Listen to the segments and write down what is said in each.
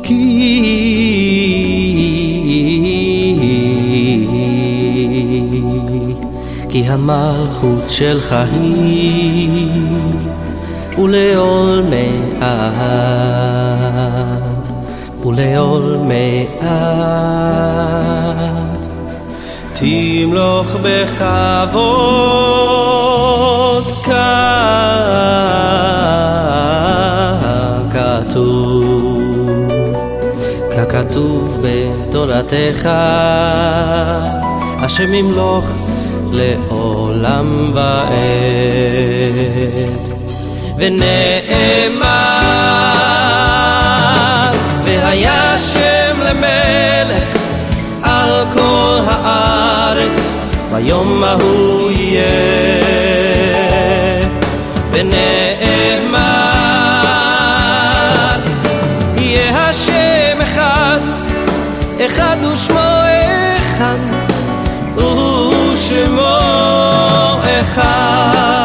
כי המלכות שלך היא ולעולמי עד ולעולמי עד תמלוך בכבוד ככתוב בתורתך השם ימלוך לעולם ועד ונאמר והיה שם למלך על כל הארץ ביום ההוא יהיה ונאמר יהיה השם אחד אחד ושמו אחד ושמו אחד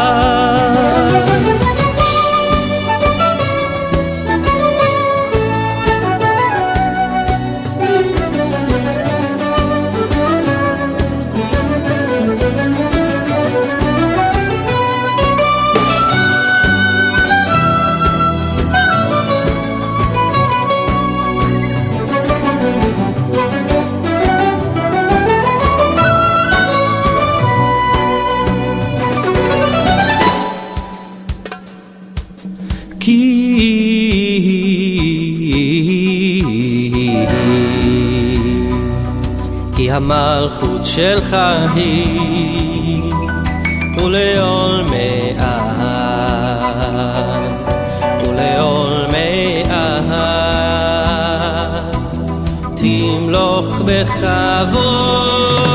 כי המלכות שלך היא ולעולמי עד ולעולמי עד תמלוך בכבוד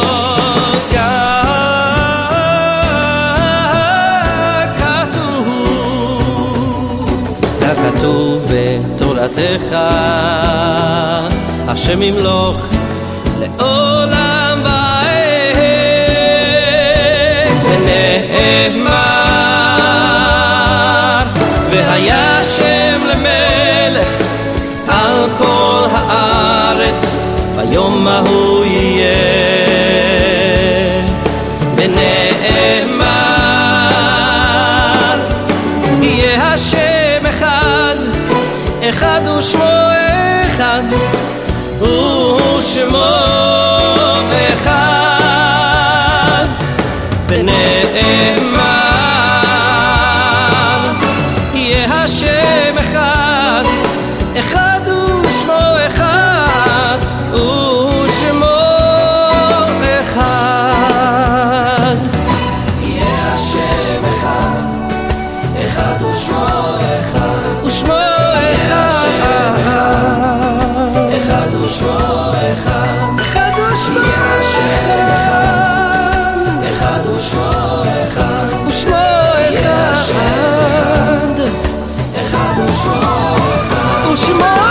ככתוב בתורתך השם ימלוך לעולם ועד ונאמר והיה שם למלך על כל הארץ ביום ההוא יהיה ונאמר יהיה השם אחד אחד ושמו אחד ושמו אחד ונאמר יהיה השם אחד אחד ושמו אחד ושמו אחד יהיה השם אחד אחד ושמו אחד ושמו אחד ושמו אחד אחד ושמו אחד ושמו אחד ושמו אחד אחד ושמו אחד ושמו